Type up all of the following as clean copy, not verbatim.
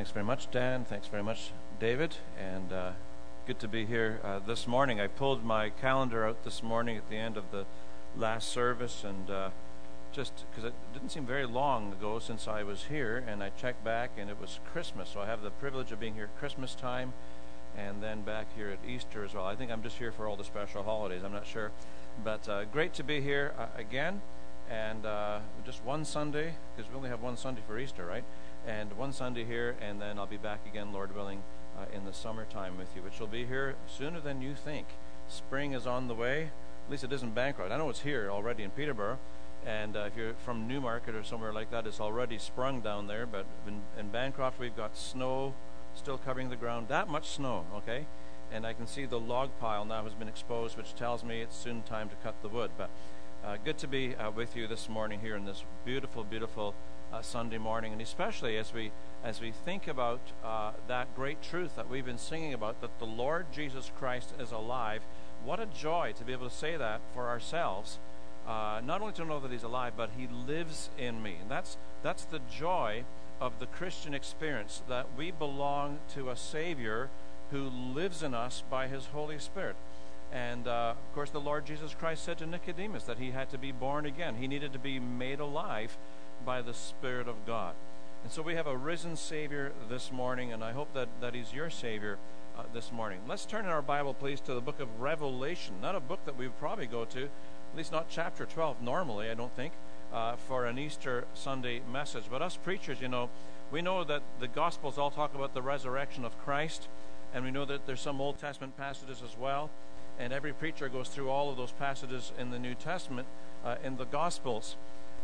Thanks very much, Dan. Thanks very much, David. And good to be here this morning. I pulled my calendar out this morning at the end of the last service, and just because it didn't seem very long ago since I was here, and I checked back, and it was Christmas. So I have the privilege of being here at Christmas time, and then back here at Easter as well. I think I'm just here for all the special holidays. I'm not sure. But great to be here again. And just one Sunday, because we only have one Sunday for Easter, right? And one Sunday here, and then I'll be back again, Lord willing, in the summertime with you, which will be here sooner than you think. Spring is on the way. At least it isn't Bancroft. I know it's here already in Peterborough. And if you're from Newmarket or somewhere like that, it's already sprung down there. But in Bancroft, we've got snow still covering the ground. That much snow, okay? And I can see the log pile now has been exposed, which tells me it's soon time to cut the wood. But good to be with you this morning here in this beautiful, beautiful Sunday morning, and especially as we think about that great truth that we've been singing about, that the Lord Jesus Christ is alive. What a joy to be able to say that for ourselves, not only to know that He's alive, but He lives in me. And that's the joy of the Christian experience, that we belong to a Savior who lives in us by His Holy Spirit. And, of course, the Lord Jesus Christ said to Nicodemus that he had to be born again. He needed to be made alive by the Spirit of God. And so we have a risen Savior this morning, and I hope that He's your Savior this morning. Let's turn in our Bible, please, to the book of Revelation. Not a book that we would probably go to, at least not chapter 12 normally, I don't think, for an Easter Sunday message. But us preachers, we know that the Gospels all talk about the resurrection of Christ, and we know that there's some Old Testament passages as well. And every preacher goes through all of those passages in the New Testament, in the Gospels.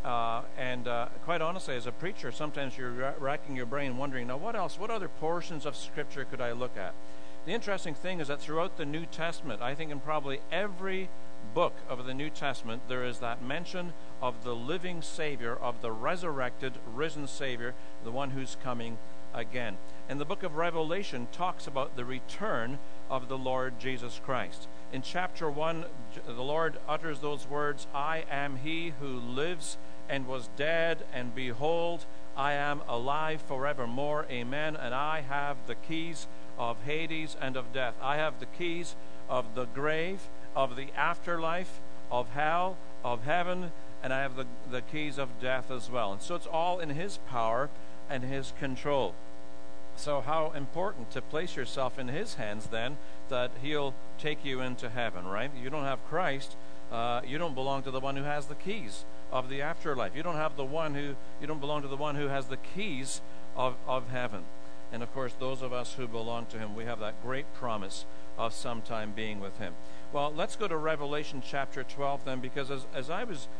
Quite honestly, as a preacher, sometimes you're racking your brain wondering, now what else? What other portions of Scripture could I look at? The interesting thing is that throughout the New Testament, I think in probably every book of the New Testament, there is that mention of the living Savior, of the resurrected, risen Savior, the one who's coming again. And the book of Revelation talks about the return of the Lord Jesus Christ. In chapter 1, the Lord utters those words, I am He who lives and was dead, and behold, I am alive forevermore. Amen. And I have the keys of Hades and of death. I have the keys of the grave, of the afterlife, of hell, of heaven, and I have the keys of death as well. And so it's all in His power and His control. So how important to place yourself in His hands then, that He'll take you into heaven, right? You don't have Christ, you don't belong to the one who has the keys of the afterlife. You don't belong to the one who has the keys of heaven. And of course, those of us who belong to Him, we have that great promise of sometime being with Him. Well, let's go to Revelation chapter 12 then, because as I was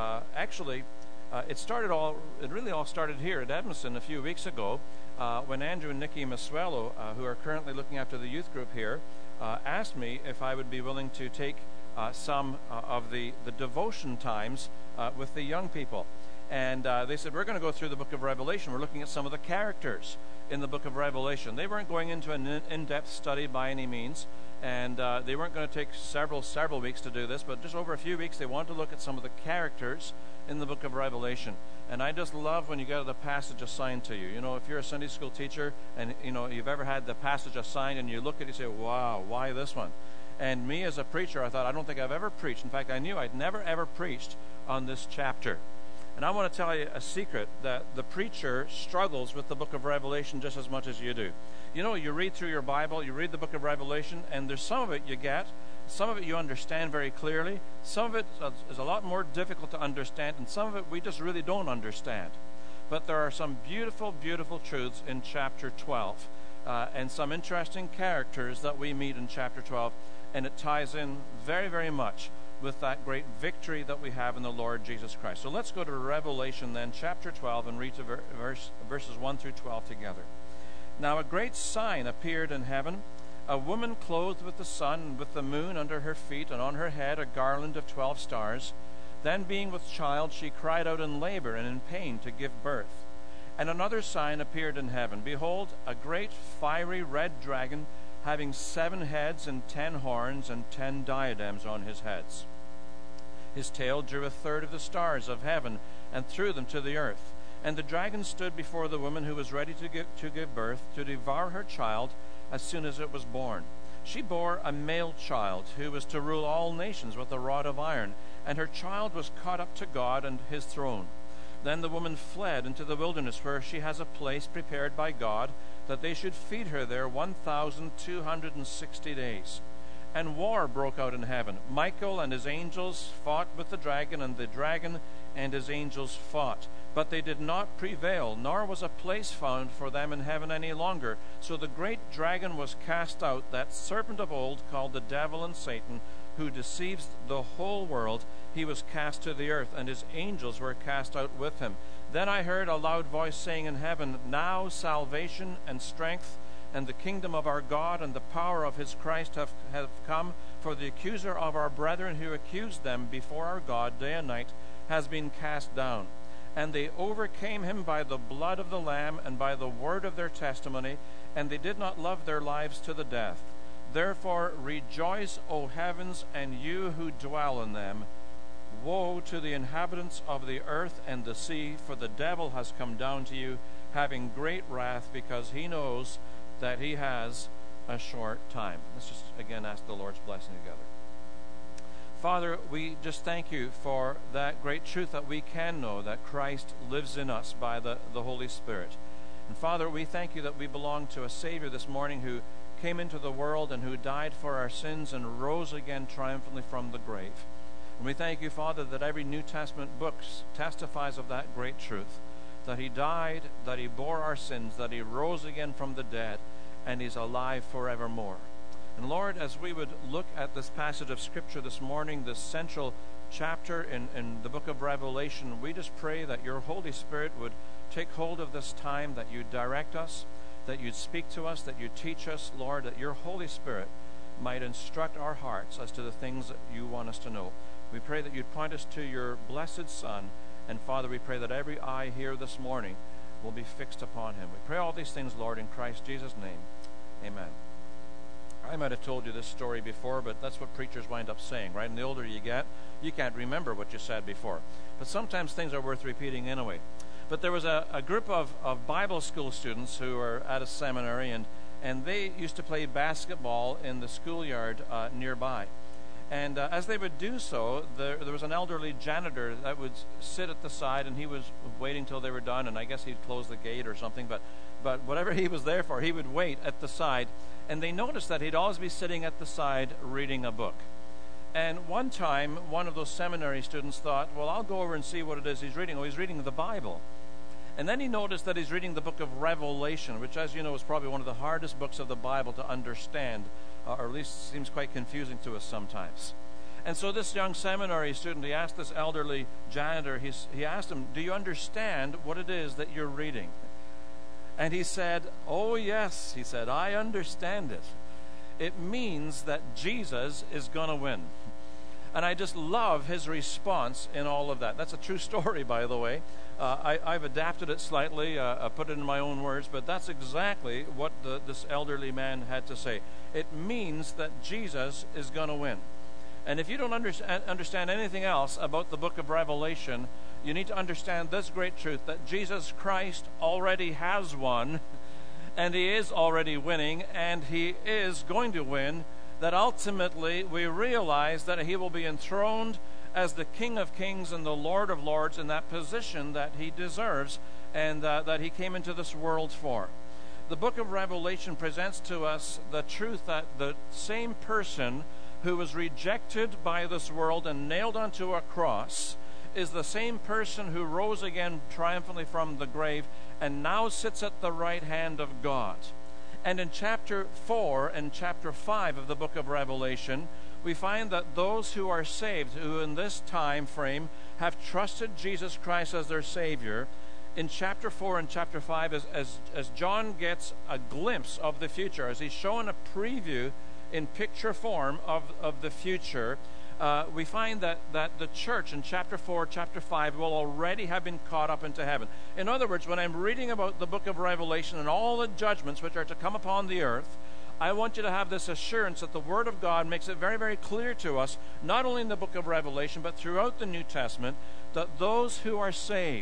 it really all started here at Edmondson a few weeks ago, when Andrew and Nikki Masuelo, who are currently looking after the youth group here, asked me if I would be willing to take some of the devotion times with the young people. And they said, we're going to go through the book of Revelation. We're looking at some of the characters in the book of Revelation. They weren't going into an in-depth study by any means, and they weren't going to take several weeks to do this, but just over a few weeks they wanted to look at some of the characters in the book of Revelation. And I just love when you get the passage assigned to you. If you're a Sunday school teacher and you've ever had the passage assigned and you look at it and say, wow, why this one? And me as a preacher, I thought, I don't think I've ever preached. In fact, I knew I'd never ever preached on this chapter. And I want to tell you a secret, that the preacher struggles with the book of Revelation just as much as you do. You read through your Bible, you read the book of Revelation, and there's some of it you get, some of it you understand very clearly, some of it is a lot more difficult to understand, and some of it we just really don't understand. But there are some beautiful, beautiful truths in chapter 12, and some interesting characters that we meet in chapter 12, and it ties in very, very much with that great victory that we have in the Lord Jesus Christ. So let's go to Revelation then, chapter 12, and read to verses 1 through 12 together. Now a great sign appeared in heaven, a woman clothed with the sun and with the moon under her feet, and on her head a garland of 12 stars. Then being with child, she cried out in labor and in pain to give birth. And another sign appeared in heaven. Behold, a great fiery red dragon, having 7 heads and 10 horns and 10 diadems on his heads. His tail drew a third of the stars of heaven and threw them to the earth. And the dragon stood before the woman who was ready to give birth, to devour her child as soon as it was born. She bore a male child who was to rule all nations with a rod of iron, and her child was caught up to God and his throne. Then the woman fled into the wilderness, where she has a place prepared by God, that they should feed her there 1,260 days. And war broke out in heaven. Michael and his angels fought with the dragon, and the dragon and his angels fought. But they did not prevail, nor was a place found for them in heaven any longer. So the great dragon was cast out, that serpent of old, called the devil and Satan, who deceives the whole world. He was cast to the earth, and his angels were cast out with him. Then I heard a loud voice saying in heaven, Now salvation and strength and the kingdom of our God and the power of his Christ have come, for the accuser of our brethren who accused them before our God day and night has been cast down. And they overcame him by the blood of the Lamb and by the word of their testimony, and they did not love their lives to the death. Therefore rejoice, O heavens, and you who dwell in them. Woe to the inhabitants of the earth and the sea, for the devil has come down to you, having great wrath, because he knows that he has a short time. Let's just again ask the Lord's blessing together. Father, we just thank you for that great truth that we can know, that Christ lives in us by the Holy Spirit. And Father, we thank you that we belong to a Savior this morning who came into the world and who died for our sins and rose again triumphantly from the grave. And we thank you, Father, that every New Testament book testifies of that great truth, that he died, that he bore our sins, that he rose again from the dead, and he's alive forevermore. And Lord, as we would look at this passage of Scripture this morning, this central chapter in the book of Revelation, we just pray that your Holy Spirit would take hold of this time, that you direct us, that you'd speak to us, that you teach us, Lord, that your Holy Spirit might instruct our hearts as to the things that you want us to know. We pray that you'd point us to your blessed Son, and Father, we pray that every eye here this morning will be fixed upon him. We pray all these things, Lord, in Christ Jesus' name. Amen. I might have told you this story before, but that's what preachers wind up saying, right? And the older you get, you can't remember what you said before. But sometimes things are worth repeating anyway. But there was a group of Bible school students who were at a seminary, and they used to play basketball in the schoolyard nearby. And as they would do so, there was an elderly janitor that would sit at the side, and he was waiting till they were done, and I guess he'd close the gate or something, but whatever he was there for, he would wait at the side. And they noticed that he'd always be sitting at the side reading a book. And one time, one of those seminary students thought, well, I'll go over and see what it is he's reading. Oh, he's reading the Bible. And then he noticed that he's reading the book of Revelation, which, as you know, is probably one of the hardest books of the Bible to understand, or at least seems quite confusing to us sometimes. And so this young seminary student, he asked this elderly janitor, he asked him, do you understand what it is that you're reading? And he said, oh yes, he said, I understand it. It means that Jesus is going to win. And I just love his response in all of that. That's a true story, by the way. I've adapted it slightly, I put it in my own words, but that's exactly what this elderly man had to say. It means that Jesus is going to win. And if you don't understand anything else about the book of Revelation, you need to understand this great truth, that Jesus Christ already has won, and he is already winning, and he is going to win, that ultimately we realize that he will be enthroned as the King of Kings and the Lord of Lords in that position that he deserves and that he came into this world for. The book of Revelation presents to us the truth that the same person who was rejected by this world and nailed onto a cross is the same person who rose again triumphantly from the grave and now sits at the right hand of God. And in chapter 4 and chapter 5 of the book of Revelation, we find that those who are saved, who in this time frame have trusted Jesus Christ as their Savior, in chapter 4 and chapter 5, as John gets a glimpse of the future, as he's shown a preview in picture form of the future, we find that the church in chapter 4, chapter 5 will already have been caught up into heaven. In other words, when I'm reading about the book of Revelation and all the judgments which are to come upon the earth, I want you to have this assurance that the Word of God makes it very, very clear to us, not only in the book of Revelation, but throughout the New Testament, that those who are saved,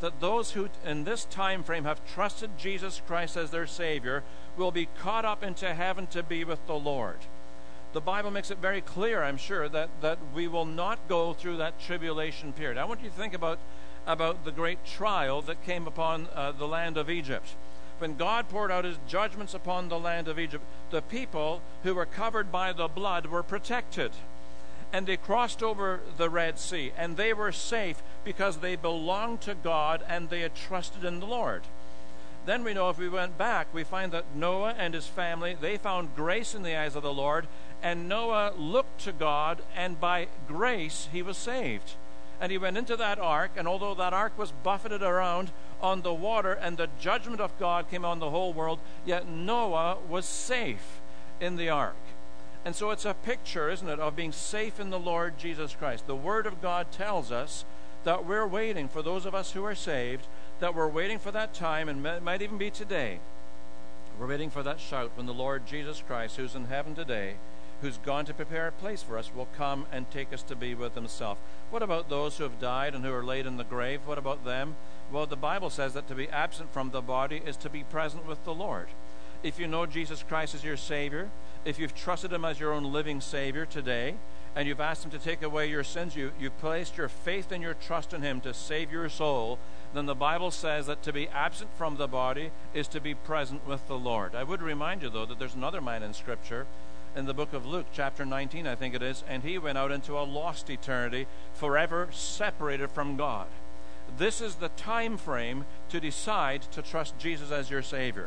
that those who in this time frame have trusted Jesus Christ as their Savior will be caught up into heaven to be with the Lord. The Bible makes it very clear, I'm sure, that we will not go through that tribulation period. I want you to think about the great trial that came upon the land of Egypt. When God poured out his judgments upon the land of Egypt, the people who were covered by the blood were protected. And they crossed over the Red Sea, and they were safe because they belonged to God and they had trusted in the Lord. Then we know, if we went back, we find that Noah and his family, they found grace in the eyes of the Lord, and Noah looked to God, and by grace he was saved. And he went into that ark, and although that ark was buffeted around on the water and the judgment of God came on the whole world, yet Noah was safe in the ark. And so it's a picture, isn't it, of being safe in the Lord Jesus Christ. The Word of God tells us that we're waiting, for those of us who are saved, that we're waiting for that time, and it might even be today. We're waiting for that shout when the Lord Jesus Christ, who's in heaven today, who's gone to prepare a place for us, will come and take us to be with himself. What about those who have died and who are laid in the grave? What about them? Well, the Bible says that to be absent from the body is to be present with the Lord. If you know Jesus Christ as your Savior, if you've trusted him as your own living Savior today, and you've asked him to take away your sins, you've placed your faith and your trust in him to save your soul, then the Bible says that to be absent from the body is to be present with the Lord. I would remind you, though, that there's another man in Scripture, in the book of Luke, chapter 19, I think it is, and he went out into a lost eternity, forever separated from God. This is the time frame to decide to trust Jesus as your Savior.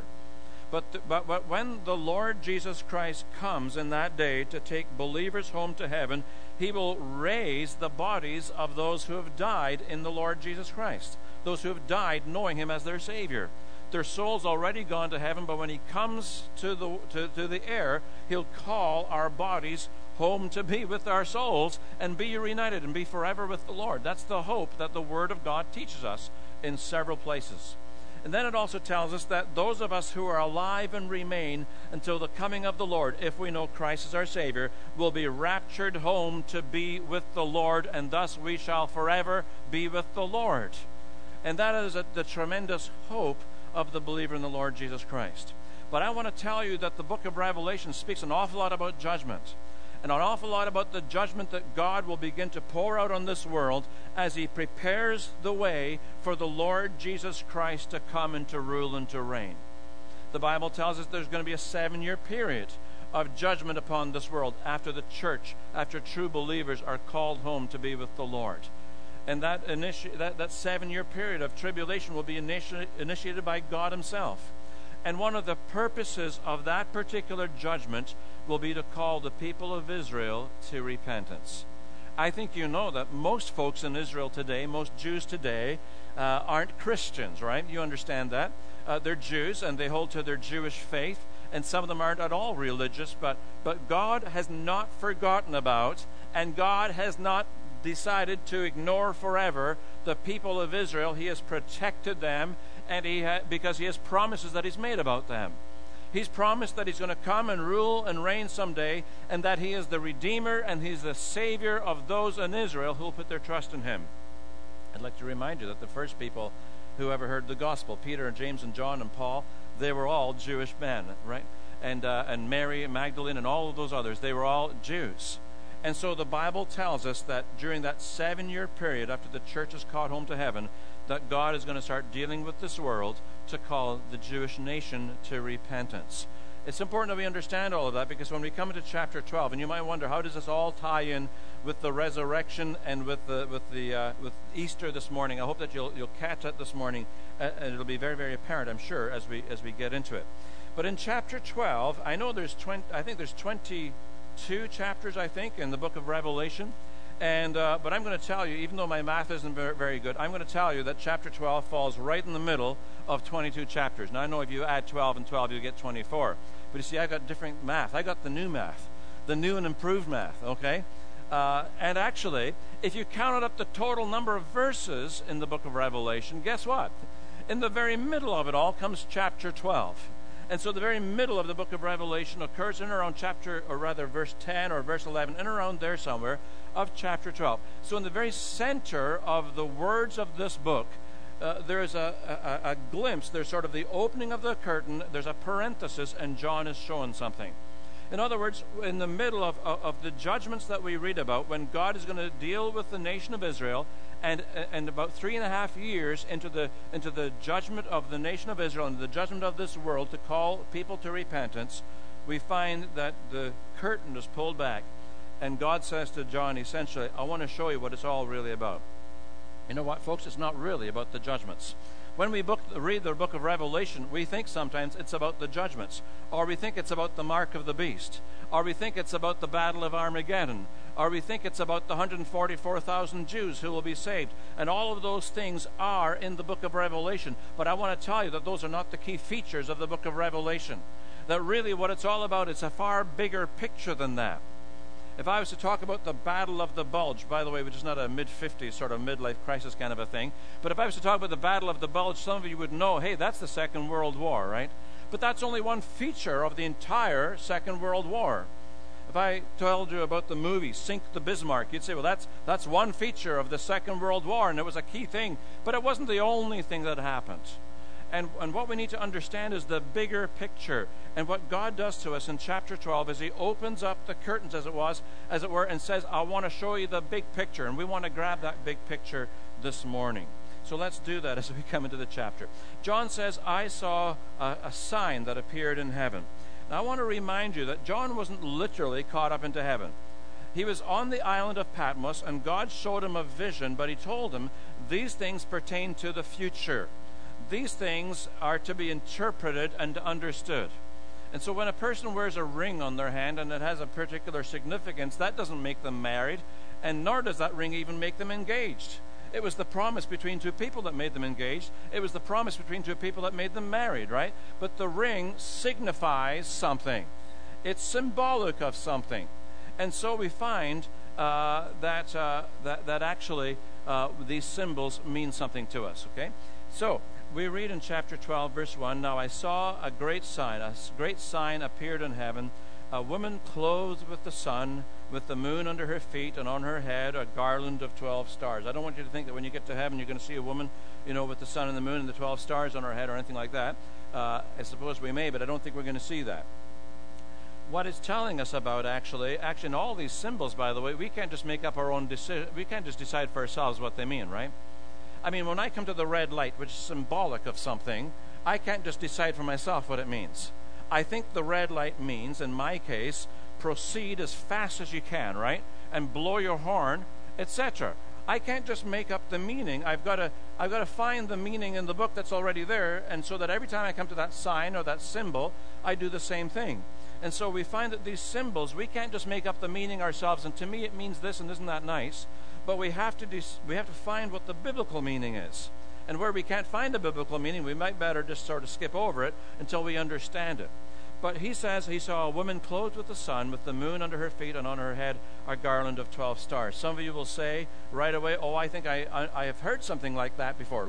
But when the Lord Jesus Christ comes in that day to take believers home to heaven, he will raise the bodies of those who have died in the Lord Jesus Christ, those who have died knowing him as their Savior. Their soul's already gone to heaven, but when he comes to the air, he'll call our bodies home to be with our souls and be reunited and be forever with the Lord. That's the hope that the Word of God teaches us in several places. And then it also tells us that those of us who are alive and remain until the coming of the Lord, if we know Christ as our Savior, will be raptured home to be with the Lord, and thus we shall forever be with the Lord. And that is the tremendous hope of the believer in the Lord Jesus Christ. But I want to tell you that the book of Revelation speaks an awful lot about judgment, and an awful lot about the judgment that God will begin to pour out on this world as he prepares the way for the Lord Jesus Christ to come and to rule and to reign. The Bible tells us there's going to be a 7-year period of judgment upon this world after the church, after true believers are called home to be with the Lord. And that 7-year period of tribulation will be initiated by God himself. And one of the purposes of that particular judgment will be to call the people of Israel to repentance. I think you know that most folks in Israel today, most Jews today, aren't Christians, right? You understand that. They're Jews, and they hold to their Jewish faith, and some of them aren't at all religious, but God has not forgotten about, and God has not decided to ignore forever the people of Israel. He has protected them, and because he has promises that he's made about them. He's promised that he's going to come and rule and reign someday, and that he is the Redeemer and he's the Savior of those in Israel who will put their trust in him. I'd like to remind you that the first people who ever heard the gospel, Peter and James and John and Paul, they were all Jewish men, right? And Mary and Magdalene and all of those others, they were all Jews. And so the Bible tells us that during that 7-year period after the church is caught home to heaven, that God is going to start dealing with this world to call the Jewish nation to repentance. It's important that we understand all of that, because when we come into chapter 12, and you might wonder, how does this all tie in with the resurrection and with Easter this morning? I hope that you'll catch that this morning, and it'll be very, very apparent, I'm sure, as we get into it. But in chapter 12, I know there's 22 chapters, I think, in the book of Revelation. But I'm going to tell you, even though my math isn't very good, I'm going to tell you that chapter 12 falls right in the middle of 22 chapters. Now, I know if you add 12 and 12, you get 24. But you see, I got different math. I got the new math, the new and improved math, okay? And actually, if you counted up the total number of verses in the book of Revelation, guess what? In the very middle of it all comes chapter 12. And so the very middle of the book of Revelation occurs in around verse 10 or verse 11, in around there somewhere, of chapter 12. So in the very center of the words of this book, there is a glimpse. There's sort of the opening of the curtain. There's a parenthesis, and John is showing something. In other words, in the middle of the judgments that we read about, when God is going to deal with the nation of Israel, and about 3.5 years into the judgment of the nation of Israel and the judgment of this world to call people to repentance, we find that the curtain is pulled back, and God says to John, essentially, I want to show you what it's all really about. You know what, folks? It's not really about the judgments. When we read the book of Revelation, we think sometimes it's about the judgments, or we think it's about the mark of the beast, or we think it's about the battle of Armageddon, or we think it's about the 144,000 Jews who will be saved. And all of those things are in the book of Revelation. But I want to tell you that those are not the key features of the book of Revelation. That really what it's all about is a far bigger picture than that. If I was to talk about the Battle of the Bulge, by the way, which is not a mid-50s sort of midlife crisis kind of a thing, but if I was to talk about the Battle of the Bulge, some of you would know, hey, that's the Second World War, right? But that's only one feature of the entire Second World War. If I told you about the movie Sink the Bismarck, you'd say, well, that's one feature of the Second World War, and it was a key thing, but it wasn't the only thing that happened. And what we need to understand is the bigger picture. And what God does to us in chapter 12 is he opens up the curtains, as it were, and says, I want to show you the big picture. And we want to grab that big picture this morning. So let's do that as we come into the chapter. John says, I saw a sign that appeared in heaven. Now I want to remind you that John wasn't literally caught up into heaven. He was on the island of Patmos, and God showed him a vision, but he told him these things pertain to the future. These things are to be interpreted and understood. And so when a person wears a ring on their hand and it has a particular significance, that doesn't make them married, and nor does that ring even make them engaged. It was the promise between two people that made them engaged. It was the promise between two people that made them married, right? But the ring signifies something. It's symbolic of something. And so we find that actually these symbols mean something to us, okay? So we read in chapter 12, verse 1, Now I saw a great sign appeared in heaven, a woman clothed with the sun, with the moon under her feet, and on her head a garland of 12 stars. I don't want you to think that when you get to heaven you're going to see a woman, with the sun and the moon and the 12 stars on her head or anything like that. I suppose we may, but I don't think we're going to see that. What it's telling us about actually in all these symbols, by the way, we can't just make up our own decision. We can't just decide for ourselves what they mean, right? I mean, when I come to the red light, which is symbolic of something, I can't just decide for myself what it means. I think the red light means, in my case, proceed as fast as you can, right? And blow your horn, etc. I can't just make up the meaning. I've got to find the meaning in the book that's already there, and so that every time I come to that sign or that symbol, I do the same thing. And so we find that these symbols, we can't just make up the meaning ourselves, and to me it means this, and isn't that nice? But we have to find what the biblical meaning is. And where we can't find a biblical meaning, we might better just sort of skip over it until we understand it. But he says he saw a woman clothed with the sun, with the moon under her feet, and on her head a garland of 12 stars. Some of you will say right away, oh, I think I have heard something like that before.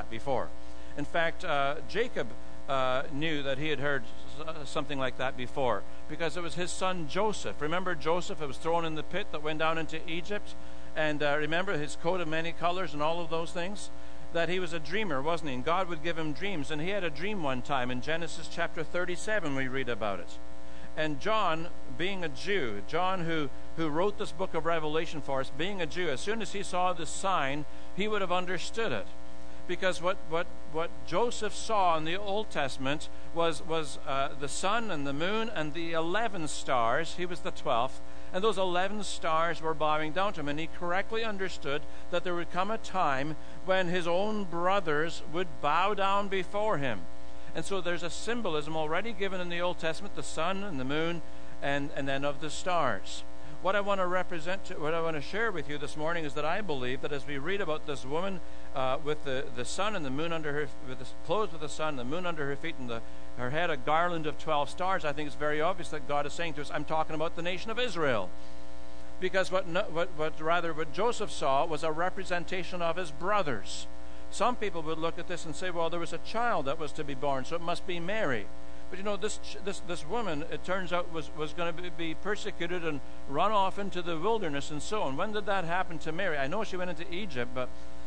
In fact, Jacob knew that he had heard something like that before, because it was his son Joseph. Remember Joseph? It was thrown in the pit that went down into Egypt. And remember his coat of many colors and all of those things? That he was a dreamer, wasn't he? And God would give him dreams. And he had a dream one time. In Genesis chapter 37, we read about it. And John, being a Jew, John who wrote this book of Revelation for us, being a Jew, as soon as he saw this sign, he would have understood it. Because what Joseph saw in the Old Testament was the sun and the moon and the 11 stars. He was the 12th. And those 11 stars were bowing down to him. And he correctly understood that there would come a time when his own brothers would bow down before him. And so there's a symbolism already given in the Old Testament, the sun and the moon, and then of the stars. What I want to share with you this morning is that I believe that as we read about this woman with the sun and the moon under her, clothed with the sun, the moon under her feet, and her head a garland of 12 stars, I think it's very obvious that God is saying to us, I'm talking about the nation of Israel. Because what Joseph saw was a representation of his brothers. Some people would look at this and say, well, there was a child that was to be born, so it must be Mary. But this woman, it turns out, was going to be persecuted and run off into the wilderness and so on. When did that happen to Mary? I know she went into Egypt, but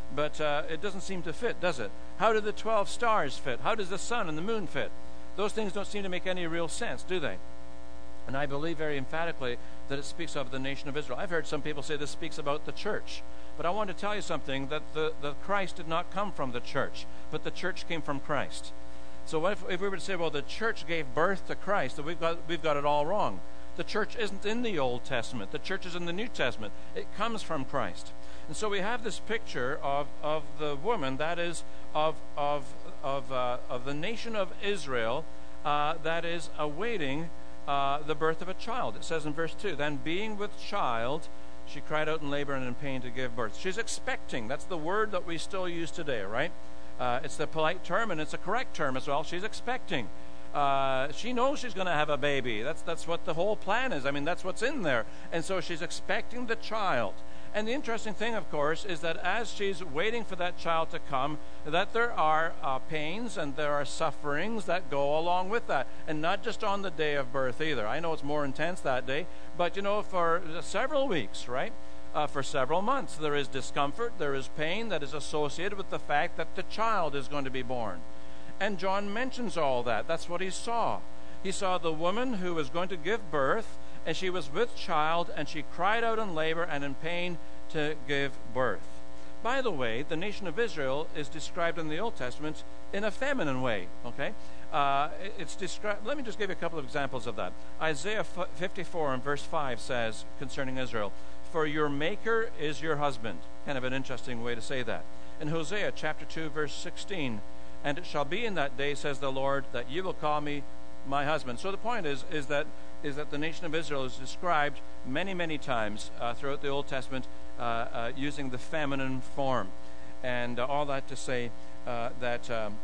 but it doesn't seem to fit, does it? How do the 12 stars fit? How does the sun and the moon fit? Those things don't seem to make any real sense, do they? And I believe very emphatically that it speaks of the nation of Israel. I've heard some people say this speaks about the church. But I want to tell you something, that the Christ did not come from the church, but the church came from Christ. So if we were to say, well, the church gave birth to Christ, then we've got it all wrong. The church isn't in the Old Testament. The church is in the New Testament. It comes from Christ. And so we have this picture of the woman, that is, of the nation of Israel, that is awaiting the birth of a child. It says in verse 2, then being with child, she cried out in labor and in pain to give birth. She's expecting. That's the word that we still use today, right? It's the polite term, and it's a correct term as well. She's expecting. She knows she's going to have a baby. That's what the whole plan is. I mean, that's what's in there. And so she's expecting the child. And the interesting thing, of course, is that as she's waiting for that child to come, that there are pains and there are sufferings that go along with that. And not just on the day of birth either. I know it's more intense that day, but, for several weeks, right? For several months, there is discomfort, there is pain that is associated with the fact that the child is going to be born. And John mentions all that. That's what he saw. He saw the woman who was going to give birth, and she was with child, and she cried out in labor and in pain to give birth. By the way, the nation of Israel is described in the Old Testament in a feminine way, okay? It's described. Let me just give you a couple of examples of that. Isaiah 54 and verse 5 says concerning Israel, for your maker is your husband. Kind of an interesting way to say that. In Hosea chapter 2 verse 16, and it shall be in that day, says the Lord, that you will call me my husband. So the point is that the nation of Israel is described many, many times throughout the Old Testament using the feminine form. And all that to say that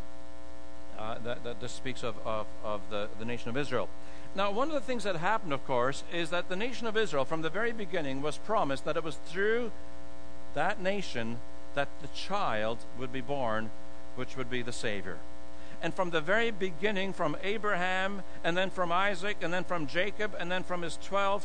this speaks of the nation of Israel. Now, one of the things that happened, of course, is that the nation of Israel, from the very beginning, was promised that it was through that nation that the child would be born, which would be the Savior. And from the very beginning, from Abraham, and then from Isaac, and then from Jacob, and then from his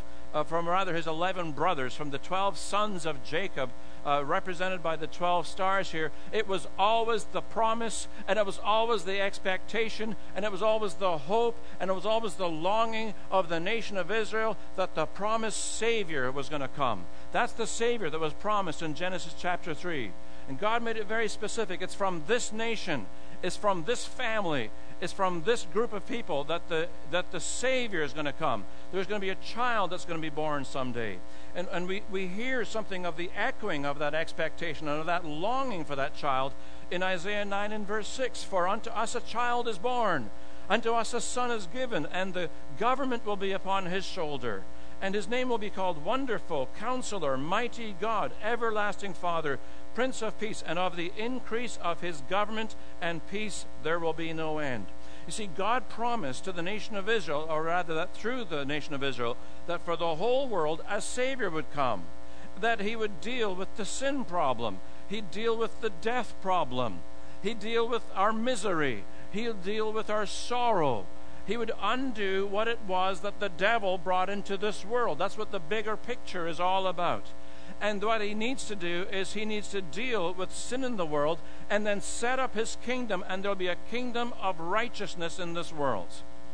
11 brothers, from the 12 sons of Jacob, represented by the 12 stars here, it was always the promise, and it was always the expectation, and it was always the hope, and it was always the longing of the nation of Israel that the promised Savior was going to come. That's the Savior that was promised in Genesis chapter 3. And God made it very specific. It's from this nation, it's from this family, it's from this group of people that the Savior is going to come. There's going to be a child that's going to be born someday. And we hear something of the echoing of that expectation and of that longing for that child in Isaiah 9 and verse 6. For unto us a child is born, unto us a son is given, and the government will be upon his shoulder. And his name will be called Wonderful, Counselor, Mighty God, Everlasting Father, Prince of Peace, and of the increase of his government and peace there will be no end. You see, God promised to the nation of Israel, or rather that through the nation of Israel, that for the whole world a Savior would come, that he would deal with the sin problem, he'd deal with the death problem, he'd deal with our misery, he'll deal with our sorrow. He would undo what it was that the devil brought into this world. That's what the bigger picture is all about. And what he needs to do is he needs to deal with sin in the world and then set up his kingdom, and there'll be a kingdom of righteousness in this world.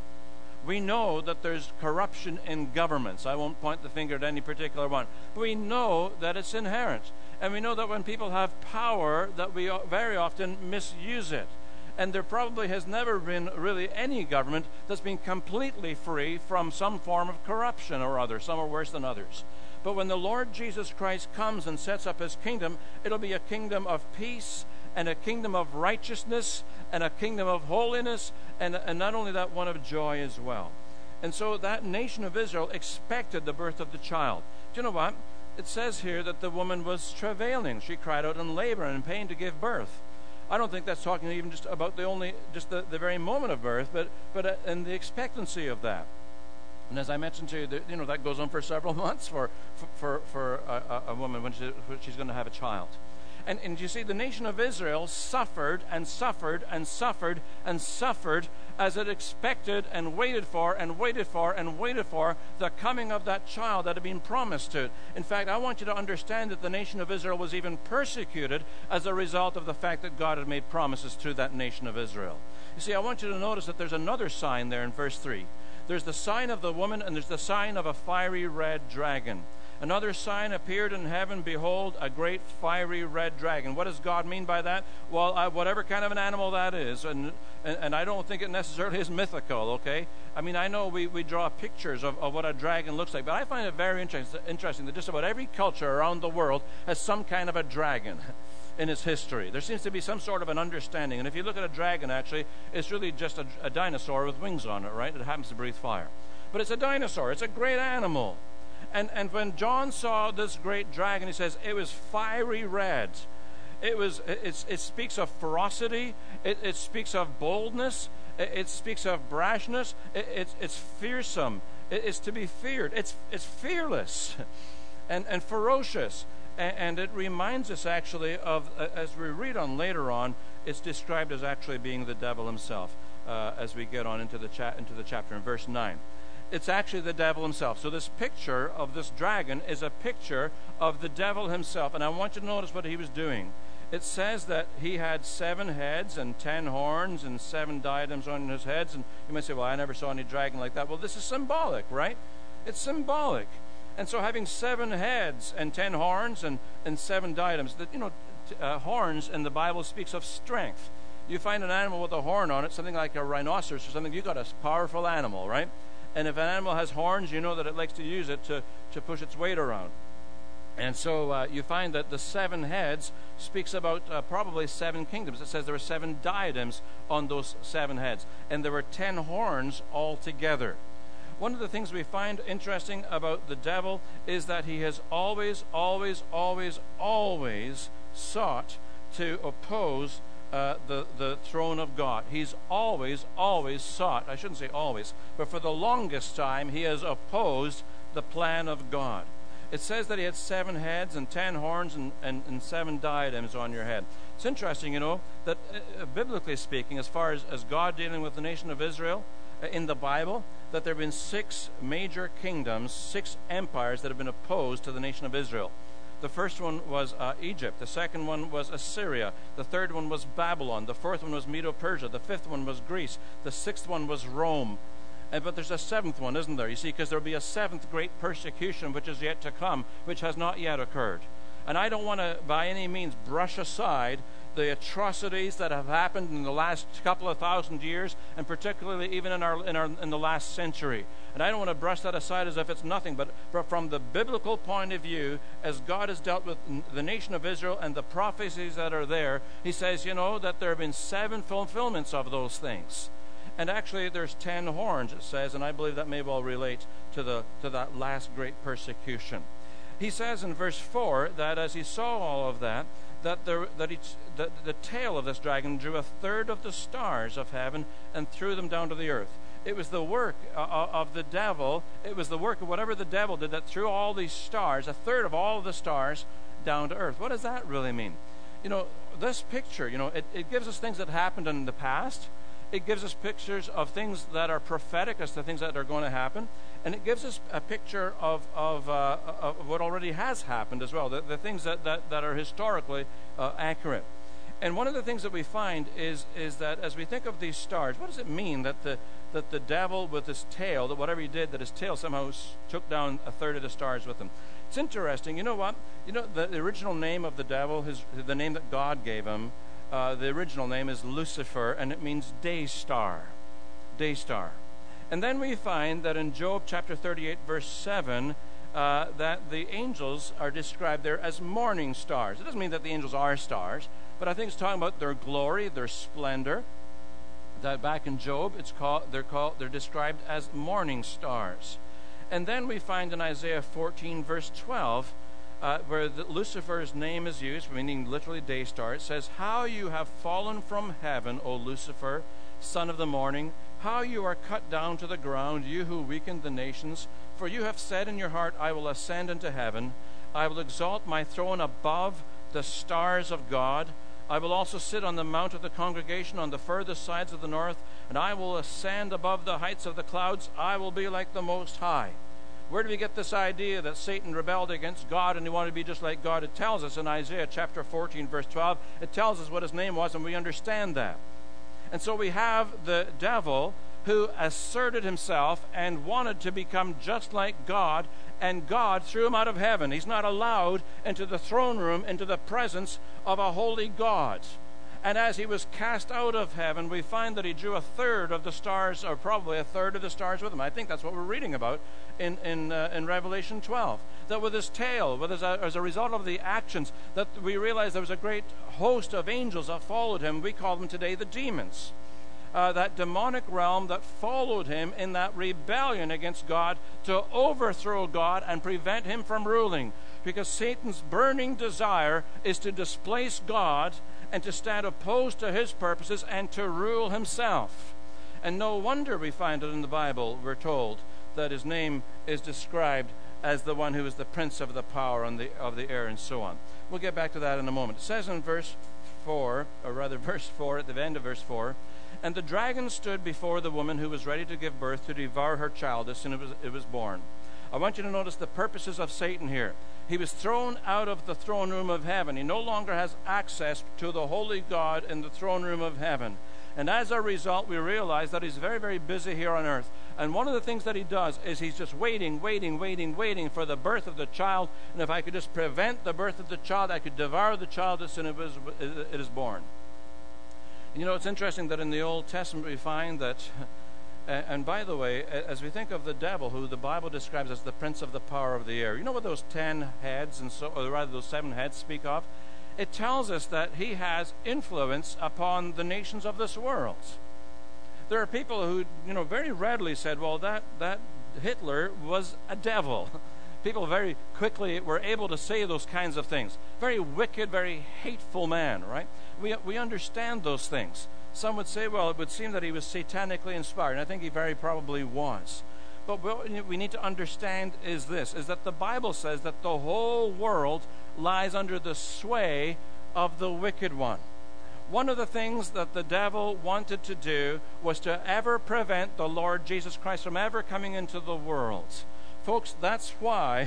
We know that there's corruption in governments. I won't point the finger at any particular one. But we know that it's inherent. And we know that when people have power, that we very often misuse it. And there probably has never been really any government that's been completely free from some form of corruption or other. Some are worse than others. But when the Lord Jesus Christ comes and sets up his kingdom, it'll be a kingdom of peace and a kingdom of righteousness and a kingdom of holiness, and not only that, one of joy as well. And so that nation of Israel expected the birth of the child. Do you know what? It says here that the woman was travailing. She cried out in labor and in pain to give birth. I don't think that's talking even just about the very moment of birth, but in the expectancy of that. And as I mentioned to you, that goes on for several months for a woman when she's going to have a child. And you see, the nation of Israel suffered and suffered and suffered and suffered as it expected and waited for and waited for and waited for the coming of that child that had been promised to it. In fact, I want you to understand that the nation of Israel was even persecuted as a result of the fact that God had made promises through that nation of Israel. You see, I want you to notice that there's another sign there in verse 3. There's the sign of the woman, and there's the sign of a fiery red dragon. Another sign appeared in heaven, behold, a great fiery red dragon. What does God mean by that? Well, whatever kind of an animal that is, and I don't think it necessarily is mythical, okay? I mean, I know we draw pictures of what a dragon looks like, but I find it very interesting that just about every culture around the world has some kind of a dragon in its history. There seems to be some sort of an understanding. And if you look at a dragon, actually, it's really just a dinosaur with wings on it, right? It happens to breathe fire. But it's a dinosaur. It's a great animal. And when John saw this great dragon, he says it was fiery red. It speaks of ferocity. It speaks of boldness. It speaks of brashness. It's fearsome. It's to be feared. It's fearless and ferocious. And it reminds us actually of, as we read on later on, it's described as actually being the devil himself as we get on into the chapter in verse 9. It's actually the devil himself. So this picture of this dragon is a picture of the devil himself. And I want you to notice what he was doing. It says that he had 7 heads and 10 horns and 7 diadems on his heads. And you might say, well, I never saw any dragon like that. Well, this is symbolic, right? It's symbolic. And so having 7 heads and 10 horns and 7 diadems, horns in the Bible speaks of strength. You find an animal with a horn on it, something like a rhinoceros or something, you've got a powerful animal, right? And if an animal has horns, you know that it likes to use it to push its weight around. And so you find that the 7 heads speaks about probably 7 kingdoms. It says there were 7 diadems on those 7 heads. And there were 10 horns altogether. One of the things we find interesting about the devil is that he has always, always, always, always sought to oppose the throne of God. He's always, always sought, I shouldn't say always, but for the longest time he has opposed the plan of God. It says that he had 7 heads and 10 horns and 7 diadems on your head. It's interesting, that biblically speaking, as far as God dealing with the nation of Israel in the Bible, that there have been 6 major kingdoms, 6 empires that have been opposed to the nation of Israel. The first one was Egypt. The second one was Assyria. The third one was Babylon. The fourth one was Medo-Persia. The fifth one was Greece. The sixth one was Rome. But there's a 7th one, isn't there? You see, because there will be a 7th great persecution which is yet to come, which has not yet occurred. And I don't want to, by any means, brush aside the atrocities that have happened in the last couple of thousand years, and particularly even in the last century. And I don't want to brush that aside as if it's nothing, but from the biblical point of view, as God has dealt with the nation of Israel and the prophecies that are there, he says, that there have been 7 fulfillments of those things. And actually there's 10 horns, it says, and I believe that may well relate to that last great persecution. He says in verse 4 that as he saw all of that, that the tail of this dragon drew 1/3 of the stars of heaven and threw them down to the earth. It was the work of the devil. It was the work of whatever the devil did that threw all these stars, 1/3 of all of the stars, down to earth. What does that really mean? This picture, it gives us things that happened in the past. It gives us pictures of things that are prophetic as to things that are going to happen. And it gives us a picture of what already has happened as well, the things that are historically accurate. And one of the things that we find is that as we think of these stars, what does it mean that the devil with his tail, that whatever he did, that his tail somehow took down 1/3 of the stars with him? It's interesting. You know what? The original name of the devil, the name that God gave him, the original name is Lucifer, and it means day star. Day star. And then we find that in Job chapter 38, verse 7, that the angels are described there as morning stars. It doesn't mean that the angels are stars, but I think it's talking about their glory, their splendor. That back in Job, they're described as morning stars. And then we find in Isaiah 14, verse 12, where Lucifer's name is used, meaning literally day star. It says, "How you have fallen from heaven, O Lucifer, son of the morning, how you are cut down to the ground, you who weakened the nations. For you have said in your heart, I will ascend into heaven. I will exalt my throne above the stars of God. I will also sit on the mount of the congregation on the furthest sides of the north, and I will ascend above the heights of the clouds. I will be like the Most High. Where do we get this idea that Satan rebelled against God and he wanted to be just like God? It tells us in Isaiah chapter 14, verse 12. It tells us what his name was, and we understand that. And so we have the devil who asserted himself and wanted to become just like God, and God threw him out of heaven. He's not allowed into the throne room, into the presence of a holy God. And as he was cast out of heaven, we find that he drew a third of the stars, or probably a third of the stars with him. I think that's what we're reading about in Revelation 12. That with his tail, as a result of the actions, that we realize there was a great host of angels that followed him. We call them today the demons. That demonic realm that followed him in that rebellion against God to overthrow God and prevent him from ruling. Because Satan's burning desire is to displace God and to stand opposed to his purposes and to rule himself. And no wonder we find it in the Bible, we're told, that his name is described as the one who is the prince of the power of the air, and so on. We'll get back to that in a moment. It says in verse 4, at the end of verse 4, "And the dragon stood before the woman who was ready to give birth to devour her child as soon as it was born." I want you to notice the purposes of Satan here. He was thrown out of the throne room of heaven. He no longer has access to the holy God in the throne room of heaven. And as a result, we realize that he's very, very busy here on earth. And one of the things that he does is he's just waiting for the birth of the child. And if I could just prevent the birth of the child, I could devour the child as soon as it is born. And you know, it's interesting that in the Old Testament we find that, and by the way, as we think of the devil, who the Bible describes as the prince of the power of the air, you know what those 10 heads, or rather those 7 heads speak of? It tells us that he has influence upon the nations of this world. There are people who, very readily said, well, that Hitler was a devil. People very quickly were able to say those kinds of things. Very wicked, very hateful man, right? We understand those things. Some would say, well, it would seem that he was satanically inspired, and I think he very probably was. But what we need to understand is that the Bible says that the whole world lies under the sway of the wicked one. One of the things that the devil wanted to do was to ever prevent the Lord Jesus Christ from ever coming into the world. Folks, that's why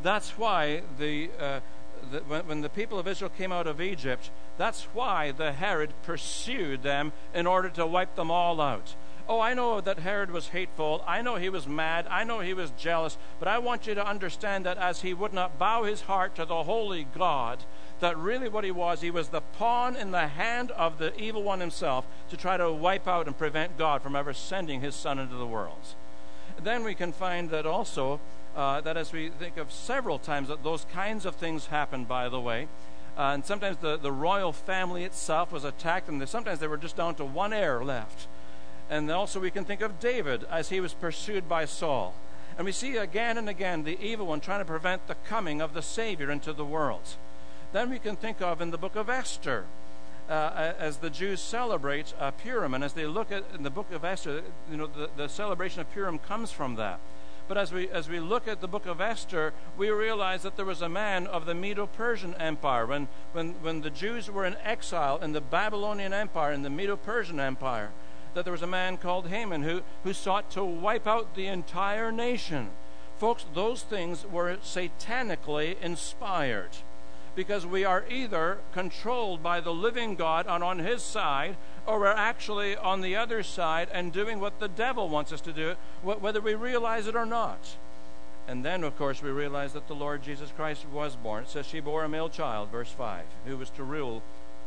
when the people of Israel came out of Egypt, that's why the Herod pursued them in order to wipe them all out. Oh, I know that Herod was hateful. I know he was mad. I know he was jealous. But I want you to understand that as he would not bow his heart to the holy God, that really what he was the pawn in the hand of the evil one himself to try to wipe out and prevent God from ever sending his son into the world. Then we can find that also, that as we think of several times that those kinds of things happened, by the way, and sometimes the royal family itself was attacked, and sometimes they were just down to one heir left. And also we can think of David as he was pursued by Saul. And we see again and again the evil one trying to prevent the coming of the Savior into the world. Then we can think of in the book of Esther, as the Jews celebrate Purim, and as they look at in the book of Esther, the celebration of Purim comes from that. But as we look at the book of Esther, we realize that there was a man of the Medo-Persian Empire. When the Jews were in exile in the Babylonian Empire, in the Medo-Persian Empire, that there was a man called Haman who sought to wipe out the entire nation. Folks, those things were satanically inspired, because we are either controlled by the living God and on his side, or we're actually on the other side and doing what the devil wants us to do, whether we realize it or not. And then, of course, we realize that the Lord Jesus Christ was born. It says she bore a male child, verse 5, who was to rule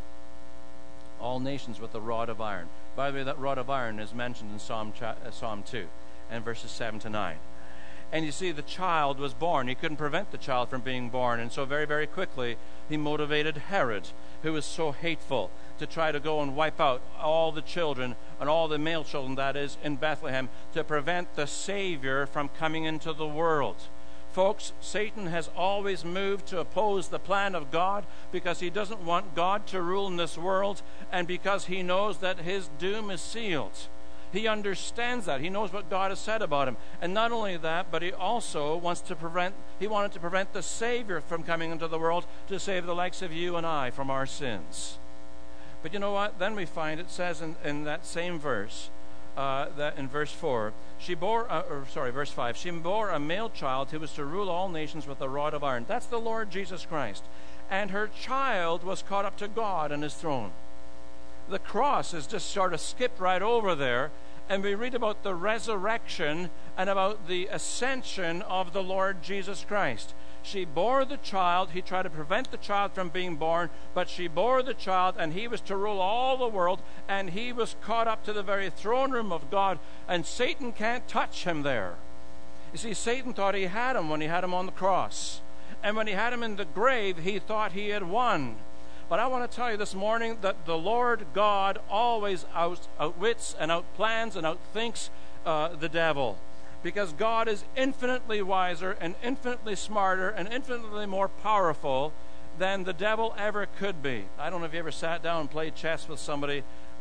all nations with a rod of iron. By the way, that rod of iron is mentioned in Psalm 2 and verses 7 to 9. And you see, the child was born. He couldn't prevent the child from being born. And so very, very quickly, he motivated Herod, who was so hateful, to try to go and wipe out all the children, and all the male children, that is, in Bethlehem, to prevent the Savior from coming into the world. Folks, Satan has always moved to oppose the plan of God because he doesn't want God to rule in this world, and because he knows that his doom is sealed. He understands that. He knows what God has said about him. And not only that, but he also wanted to prevent the Savior from coming into the world to save the likes of you and I from our sins. But you know what? Then we find it says in that same verse, that in verse 4, verse 5, she bore a male child who was to rule all nations with a rod of iron. That's the Lord Jesus Christ. And her child was caught up to God and his throne. The cross is just sort of skipped right over there, and we read about the resurrection and about the ascension of the Lord Jesus Christ. She bore the child. He tried to prevent the child from being born, but she bore the child, and he was to rule all the world, and he was caught up to the very throne room of God, and Satan can't touch him there. You see, Satan thought he had him when he had him on the cross. And when he had him in the grave, he thought he had won. But I want to tell you this morning that the Lord God always outwits and outplans and outthinks the devil. Because God is infinitely wiser and infinitely smarter and infinitely more powerful than the devil ever could be. I don't know if you ever sat down and played chess with somebody.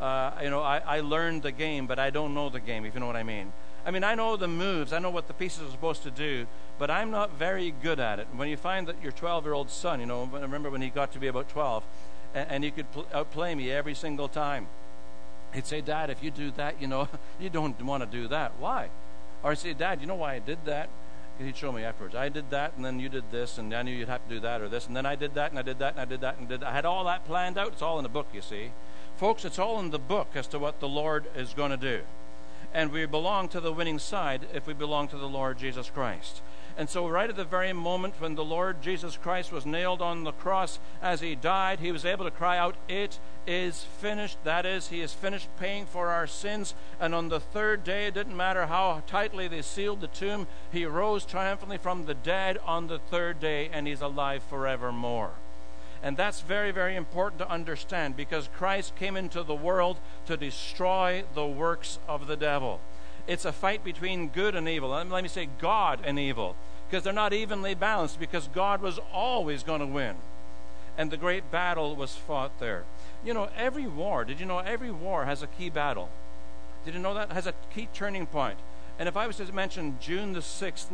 I learned the game, but I don't know the game, if you know what I mean. I mean, I know the moves. I know what the pieces are supposed to do, but I'm not very good at it. When you find that your 12-year-old son, I remember when he got to be about 12, and he could outplay me every single time. He'd say, Dad, if you do that, you don't want to do that. Why? Or I'd say, Dad, you know why I did that? He'd show me afterwards. I did that, and then you did this, and I knew you'd have to do that or this, and then I did that, and I did that, and I did that, and did that. I had all that planned out. It's all in the book, you see. Folks, it's all in the book as to what the Lord is going to do. And we belong to the winning side if we belong to the Lord Jesus Christ. And so right at the very moment when the Lord Jesus Christ was nailed on the cross, as he died, he was able to cry out, "It is finished." That is, he has finished paying for our sins. And on the third day, it didn't matter how tightly they sealed the tomb, he rose triumphantly from the dead on the third day, and he's alive forevermore. And that's very, very important to understand, because Christ came into the world to destroy the works of the devil. It's a fight between good and evil. Let me say God and evil, because they're not evenly balanced, because God was always going to win. And the great battle was fought there. Every war, did you know every war has a key battle? Did you know that? It has a key turning point. And if I was to mention June the 6th,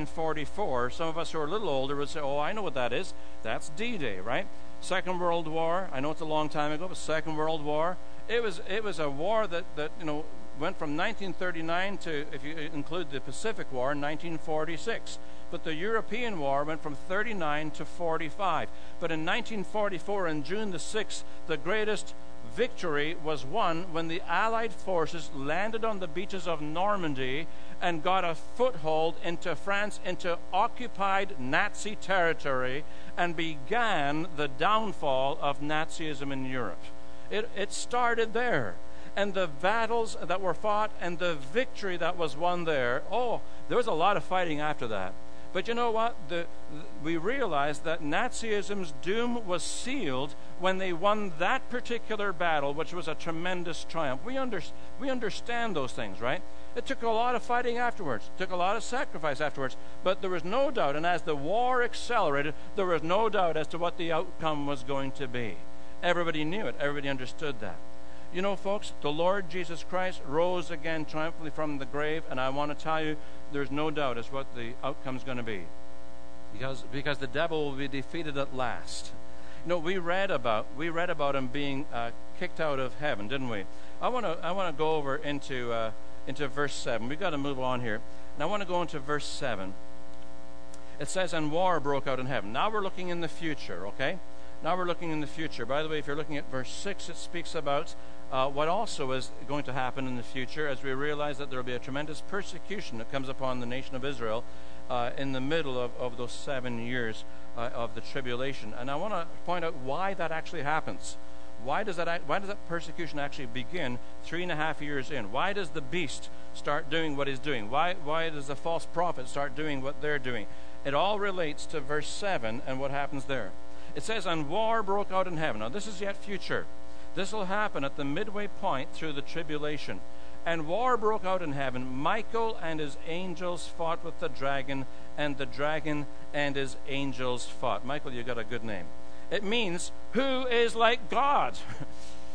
1944, some of us who are a little older would say, oh, I know what that is. That's D-Day, right? Second World War. I know it's a long time ago, but Second World War. It was a war that went from 1939 to, if you include the Pacific War, 1946. But the European War went from 39 to 45. But in 1944, on June the 6th, the greatest victory was won when the Allied forces landed on the beaches of Normandy and got a foothold into France, into occupied Nazi territory, and began the downfall of Nazism in Europe. It started there. And the battles that were fought and the victory that was won there, there was a lot of fighting after that. But you know what? We realized that Nazism's doom was sealed when they won that particular battle, which was a tremendous triumph. We understand those things, right? It took a lot of fighting afterwards. It took a lot of sacrifice afterwards. But there was no doubt, and as the war accelerated, there was no doubt as to what the outcome was going to be. Everybody knew it. Everybody understood that. Folks, the Lord Jesus Christ rose again triumphantly from the grave, and I want to tell you, there's no doubt as what the outcome's going to be, because the devil will be defeated at last. We read about him being kicked out of heaven, didn't we? I want to go over into verse 7. We've got to move on here, and I want to go into verse 7. It says, "And war broke out in heaven." Now we're looking in the future, okay? Now we're looking in the future. By the way, if you're looking at verse 6, it speaks about what also is going to happen in the future, as we realize that there will be a tremendous persecution that comes upon the nation of Israel in the middle of those 7 years of the tribulation. And I want to point out why that actually happens. Why does that persecution actually begin 3.5 years in? Why does the beast start doing what he's doing? Why does the false prophet start doing what they're doing? It all relates to verse 7 and what happens there. It says, "And war broke out in heaven." Now, this is yet future. This will happen at the midway point through the tribulation. "And war broke out in heaven. Michael and his angels fought with the dragon, and the dragon and his angels fought." Michael, you got a good name. It means, who is like God?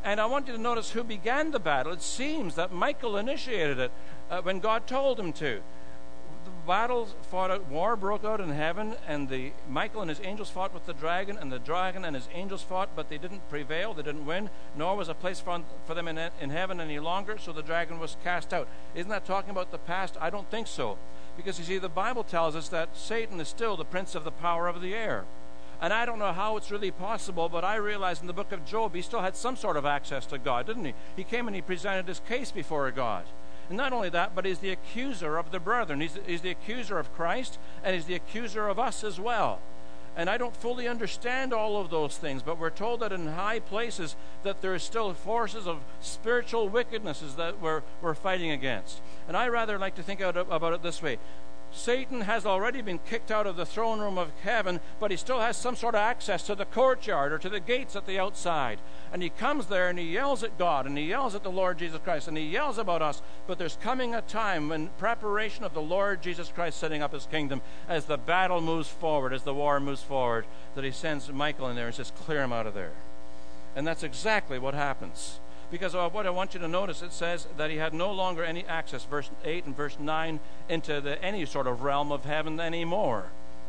And I want you to notice who began the battle. It seems that Michael initiated it when God told him to. The battles fought out, war broke out in heaven, and Michael and his angels fought with the dragon, and the dragon and his angels fought, but they didn't prevail, they didn't win, nor was a place for them in heaven any longer, so the dragon was cast out. Isn't that talking about the past? I don't think so. Because you see, the Bible tells us that Satan is still the prince of the power of the air. And I don't know how it's really possible, but I realize in the book of Job, he still had some sort of access to God, didn't he? He came and he presented his case before God. And not only that, but he's the accuser of the brethren. He's the accuser of Christ, and he's the accuser of us as well. And I don't fully understand all of those things, but we're told that in high places that there is still forces of spiritual wickednesses that we're fighting against. And I rather like to think about it this way. Satan has already been kicked out of the throne room of heaven, but he still has some sort of access to the courtyard or to the gates at the outside. And he comes there and he yells at God and he yells at the Lord Jesus Christ and he yells about us. But there's coming a time when preparation of the Lord Jesus Christ setting up his kingdom, as the battle moves forward, as the war moves forward, that he sends Michael in there and says, clear him out of there. And that's exactly what happens. Because of what I want you to notice, it says that he had no longer any access, verse 8 and verse 9, into any sort of realm of heaven anymore.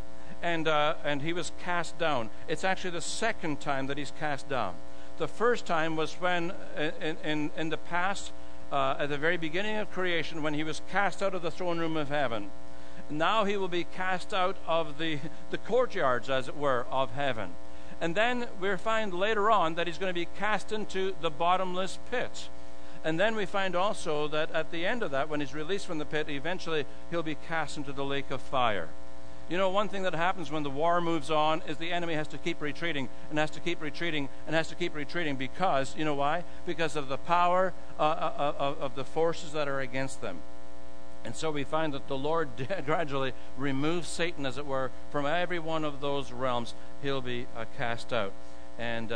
And he was cast down. It's actually the second time that he's cast down. The first time was when, in the past, at the very beginning of creation, when he was cast out of the throne room of heaven. Now he will be cast out of the courtyards, as it were, of heaven. And then we find later on that he's going to be cast into the bottomless pit. And then we find also that at the end of that, when he's released from the pit, eventually he'll be cast into the lake of fire. You know, one thing that happens when the war moves on is the enemy has to keep retreating and has to keep retreating and has to keep retreating because, you know why? Because of the power of the forces that are against them. And so we find that the Lord gradually removes Satan, as it were, from every one of those realms. He'll be cast out, and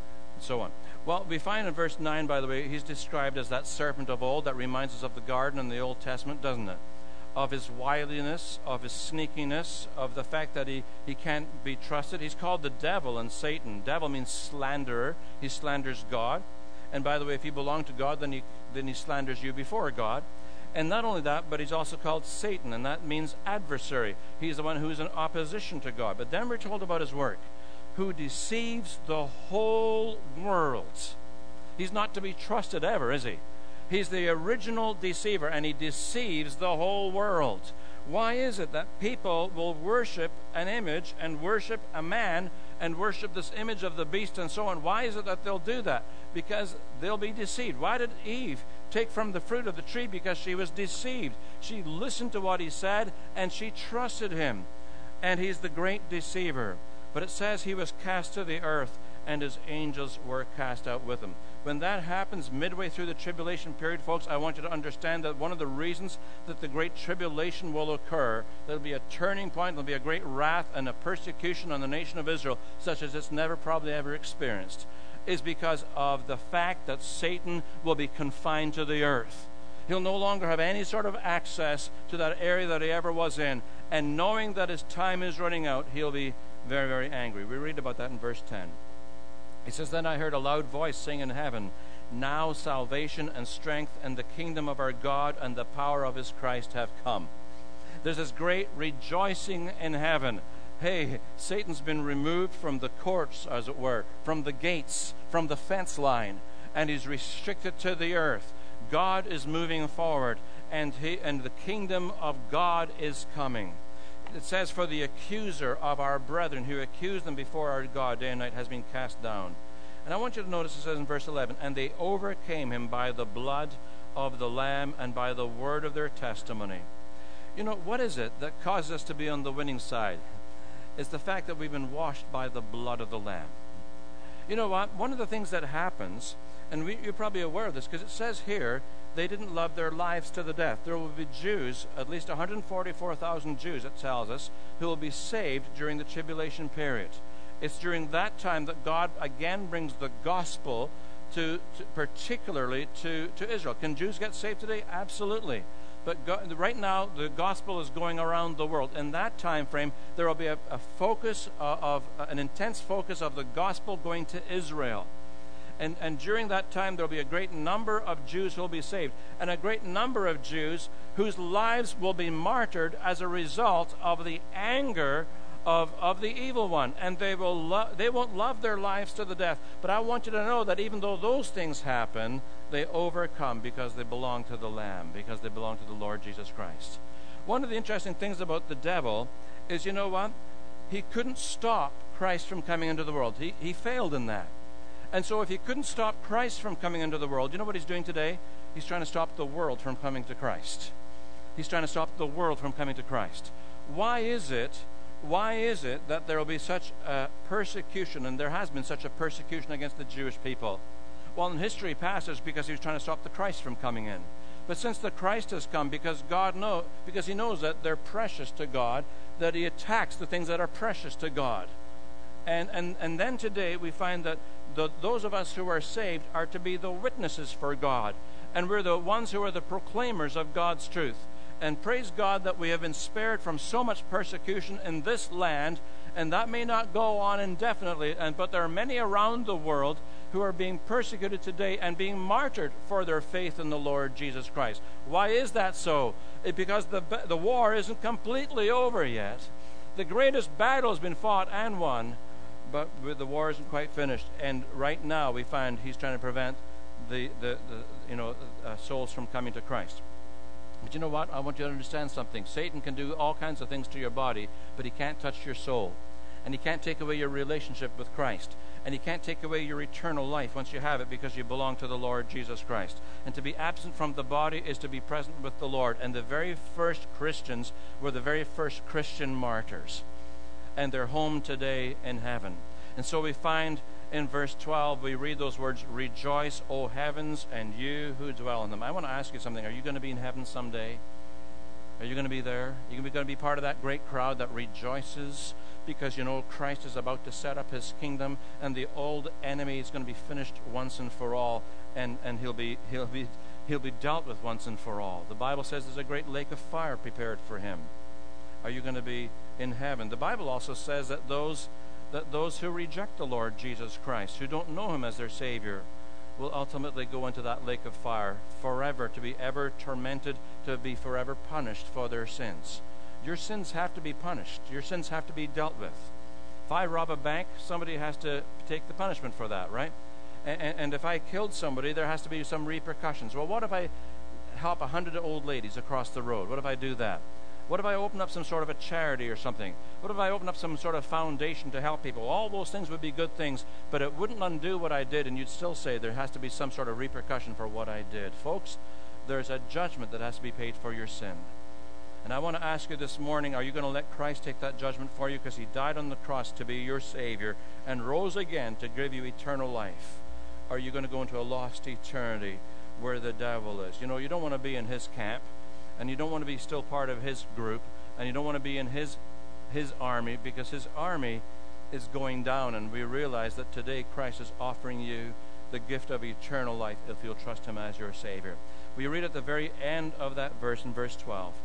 so on. Well, we find in verse 9, by the way, he's described as that serpent of old. That reminds us of the garden in the Old Testament, doesn't it? Of his wiliness, of his sneakiness, of the fact that he can't be trusted. He's called the devil and Satan. Devil means slanderer. He slanders God. And by the way, if you belong to God, then he slanders you before God. And not only that, but he's also called Satan, and that means adversary. He's the one who is in opposition to God. But then we're told about his work, who deceives the whole world. He's not to be trusted ever, is he? He's the original deceiver, and he deceives the whole world. Why is it that people will worship an image and worship a man and worship this image of the beast and so on? Why is it that they'll do that? Because they'll be deceived. Why did Eve take from the fruit of the tree? Because she was deceived. She listened to what he said and she trusted him. And he's the great deceiver. But it says he was cast to the earth and his angels were cast out with him. When that happens midway through the tribulation period, folks, I want you to understand that one of the reasons that the great tribulation will occur, there'll be a turning point, there'll be a great wrath and a persecution on the nation of Israel, such as it's never probably ever experienced, is because of the fact that Satan will be confined to the earth. He'll no longer have any sort of access to that area that he ever was in. And knowing that his time is running out, he'll be very, very angry. We read about that in verse 10. He says, "Then I heard a loud voice sing in heaven, 'Now salvation and strength and the kingdom of our God and the power of his Christ have come.'" There's this great rejoicing in heaven. Hey, Satan's been removed from the courts, as it were, from the gates, from the fence line, and he's restricted to the earth. God is moving forward, and the kingdom of God is coming. It says, "For the accuser of our brethren who accused them before our God day and night has been cast down." And I want you to notice it says in verse 11, "And they overcame him by the blood of the Lamb and by the word of their testimony." You know, what is it that causes us to be on the winning side? It's the fact that we've been washed by the blood of the Lamb. You know what? One of the things that happens, and you're probably aware of this, because it says here, they didn't love their lives to the death. There will be Jews, at least 144,000 Jews, it tells us, who will be saved during the tribulation period. It's during that time that God again brings the gospel particularly to Israel. Can Jews get saved today? Absolutely. But right now, the gospel is going around the world. In that time frame, there will be a focus of an intense focus of the gospel going to Israel. And during that time, there will be a great number of Jews who will be saved, and a great number of Jews whose lives will be martyred as a result of the anger of the evil one, and they won't love their lives to the death. But I want you to know that even though those things happen, they overcome because they belong to the Lamb, because they belong to the Lord Jesus Christ. One of the interesting things about the devil is, you know what? He couldn't stop Christ from coming into the world. He failed in that. And so if he couldn't stop Christ from coming into the world, you know what he's doing today? He's trying to stop the world from coming to Christ. He's trying to stop the world from coming to Christ. Why is it that there will be such a persecution, and there has been such a persecution against the Jewish people? Well, in history past, it's because he was trying to stop the Christ from coming in. But since the Christ has come, because he knows that they're precious to God, that he attacks the things that are precious to God. And then today we find that those of us who are saved are to be the witnesses for God. And we're the ones who are the proclaimers of God's truth. And praise God that we have been spared from so much persecution in this land, and that may not go on indefinitely. But there are many around the world who are being persecuted today and being martyred for their faith in the Lord Jesus Christ. Why is that so? Because the war isn't completely over yet. The greatest battle has been fought and won, but the war isn't quite finished. And right now we find he's trying to prevent the souls from coming to Christ. But you know what? I want you to understand something. Satan can do all kinds of things to your body, but he can't touch your soul. And he can't take away your relationship with Christ. And he can't take away your eternal life once you have it, because you belong to the Lord Jesus Christ. And to be absent from the body is to be present with the Lord. And the very first Christians were the very first Christian martyrs. And they're home today in heaven. And so we find in verse 12, we read those words, "Rejoice, O heavens, and you who dwell in them." I want to ask you something. Are you going to be in heaven someday? Are you going to be there? Are you going to be part of that great crowd that rejoices because you know Christ is about to set up his kingdom, and the old enemy is going to be finished once and for all, and he'll be dealt with once and for all. The Bible says there's a great lake of fire prepared for him. Are you going to be in heaven? The Bible also says that those who reject the Lord Jesus Christ, who don't know him as their Savior, will ultimately go into that lake of fire forever, to be ever tormented, to be forever punished for their sins. Your sins have to be punished. Your sins have to be dealt with. If I rob a bank, somebody has to take the punishment for that, right? And if I killed somebody, there has to be some repercussions. Well, what if I help 100 old ladies across the road? What if I do that? What if I open up some sort of a charity or something? What if I open up some sort of foundation to help people? All those things would be good things, but it wouldn't undo what I did, and you'd still say there has to be some sort of repercussion for what I did. Folks, there's a judgment that has to be paid for your sin. And I want to ask you this morning, are you going to let Christ take that judgment for you? Because he died on the cross to be your Savior and rose again to give you eternal life. Are you going to go into a lost eternity where the devil is? You know, you don't want to be in his camp, and you don't want to be still part of his group, and you don't want to be in his army, because his army is going down. And we realize that today Christ is offering you the gift of eternal life if you'll trust him as your Savior. We read at the very end of that verse, in verse 12,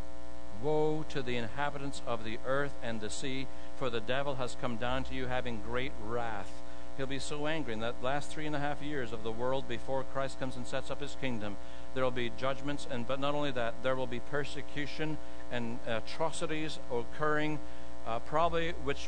"Woe to the inhabitants of the earth and the sea, for the devil has come down to you having great wrath." He'll be so angry in that last 3.5 years of the world before Christ comes and sets up his kingdom. There will be judgments, but not only that, there will be persecution and atrocities occurring, probably which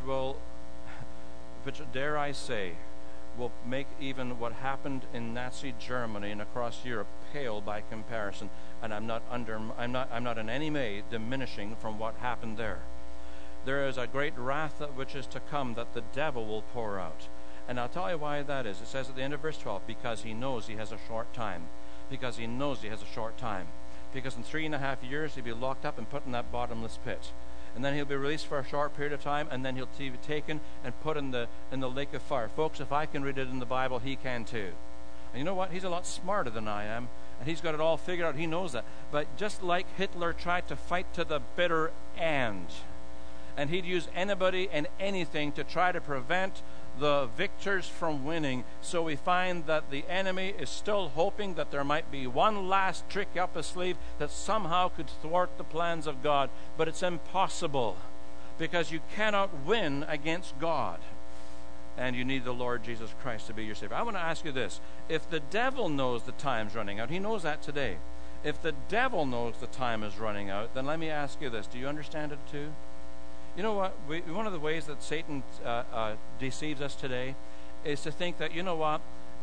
dare I say, will make even what happened in Nazi Germany and across Europe pale by comparison. And I'm not in any way diminishing from what happened there. There is a great wrath which is to come that the devil will pour out. And I'll tell you why that is. It says at the end of verse 12, because he knows he has a short time. Because he knows he has a short time. Because in 3.5 years he'll be locked up and put in that bottomless pit. And then he'll be released for a short period of time, and then he'll be taken and put in the lake of fire. Folks, if I can read it in the Bible, he can too. And you know what? He's a lot smarter than I am, and he's got it all figured out. He knows that. But just like Hitler tried to fight to the bitter end, and he'd use anybody and anything to try to prevent the victors from winning, so we find that the enemy is still hoping that there might be one last trick up his sleeve that somehow could thwart the plans of God. But it's impossible, because you cannot win against God. and you need the Lord Jesus Christ to be your Savior. I want to ask you this. If the devil knows the time's running out, he knows that today. If the devil knows the time is running out, then let me ask you this. Do you understand it too? You know what? One of the ways that Satan deceives us today is to think that, you know what?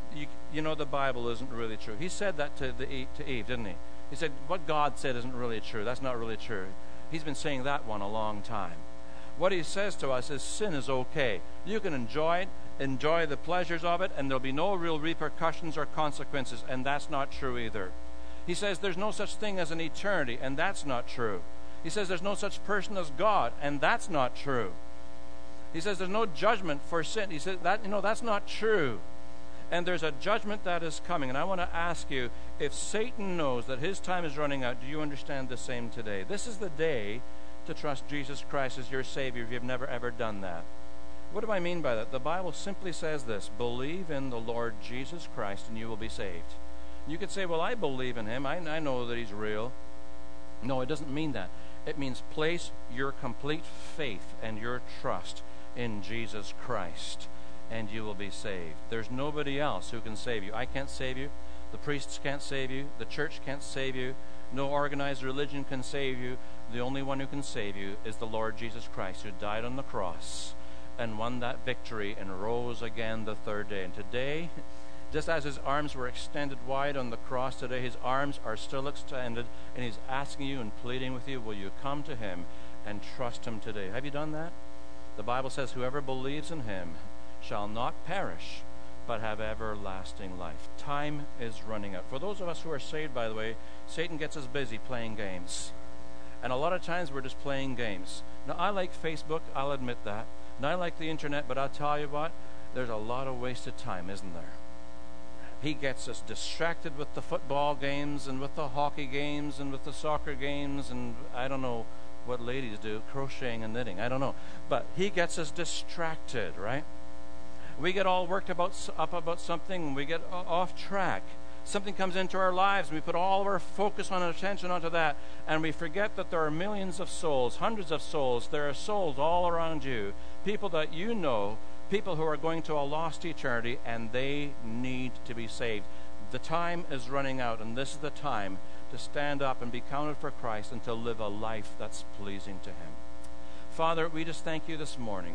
You know the Bible isn't really true. He said that to Eve, didn't he? He said, what God said isn't really true. That's not really true. He's been saying that one a long time. What he says to us is sin is okay. You can enjoy it, enjoy the pleasures of it, and there'll be no real repercussions or consequences, and that's not true either. He says there's no such thing as an eternity, and that's not true. He says there's no such person as God, and that's not true. He says there's no judgment for sin. He says that's not true. And there's a judgment that is coming. And I want to ask you, if Satan knows that his time is running out, do you understand the same today? This is the day to trust Jesus Christ as your Savior if you've never ever done that. What do I mean by that? The Bible simply says this: believe in the Lord Jesus Christ and you will be saved. You could say, well, I believe in him. I know that he's real. No, it doesn't mean that. It means place your complete faith and your trust in Jesus Christ, and you will be saved. There's nobody else who can save you. I can't save you. The priests can't save you. The church can't save you. No organized religion can save you. The only one who can save you is the Lord Jesus Christ, who died on the cross and won that victory and rose again the third day. And today, just as his arms were extended wide on the cross today, his arms are still extended, and he's asking you and pleading with you, will you come to him and trust him today? Have you done that? The Bible says whoever believes in him shall not perish, but have everlasting life. Time is running out. For those of us who are saved, by the way, Satan gets us busy playing games. And a lot of times we're just playing games. Now, I like Facebook, I'll admit that. And I like the internet, but I'll tell you what, there's a lot of wasted time, isn't there? He gets us distracted with the football games and with the hockey games and with the soccer games and I don't know what ladies do, crocheting and knitting, I don't know. But he gets us distracted, right? We get all worked up about something and we get off track. Something comes into our lives and we put all of our focus on and attention onto that, and we forget that there are millions of souls, hundreds of souls. There are souls all around you, people that you know, people who are going to a lost eternity, and they need to be saved. The time is running out, and this is the time to stand up and be counted for Christ and to live a life that's pleasing to him. Father, we just thank you this morning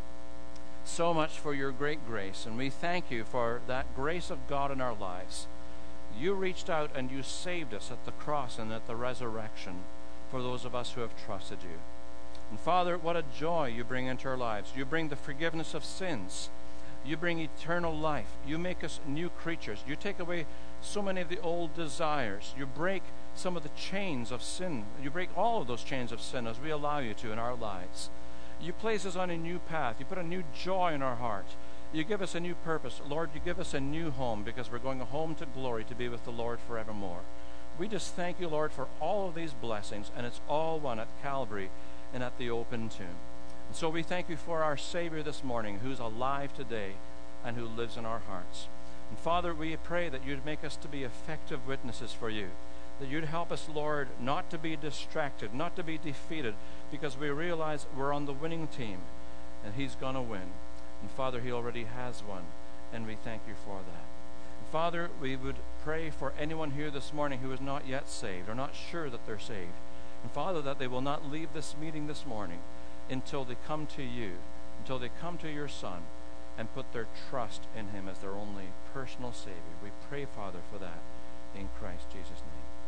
so much for your great grace, and we thank you for that grace of God in our lives. You reached out and you saved us at the cross and at the resurrection for those of us who have trusted you. And Father, what a joy you bring into our lives. You bring the forgiveness of sins. You bring eternal life. You make us new creatures. You take away so many of the old desires. You break some of the chains of sin. You break all of those chains of sin as we allow you to in our lives. You place us on a new path. You put a new joy in our heart. You give us a new purpose. Lord, you give us a new home because we're going home to glory to be with the Lord forevermore. We just thank you, Lord, for all of these blessings, and it's all one at Calvary and at the open tomb. And so we thank you for our Savior this morning, who's alive today and who lives in our hearts. And Father, we pray that you'd make us to be effective witnesses for you, that you'd help us, Lord, not to be distracted, not to be defeated, because we realize we're on the winning team, and he's going to win. And Father, he already has won, and we thank you for that. And Father, we would pray for anyone here this morning who is not yet saved or not sure that they're saved. And Father, that they will not leave this meeting this morning until they come to you, until they come to your Son and put their trust in him as their only personal Savior. We pray, Father, for that in Christ Jesus' name.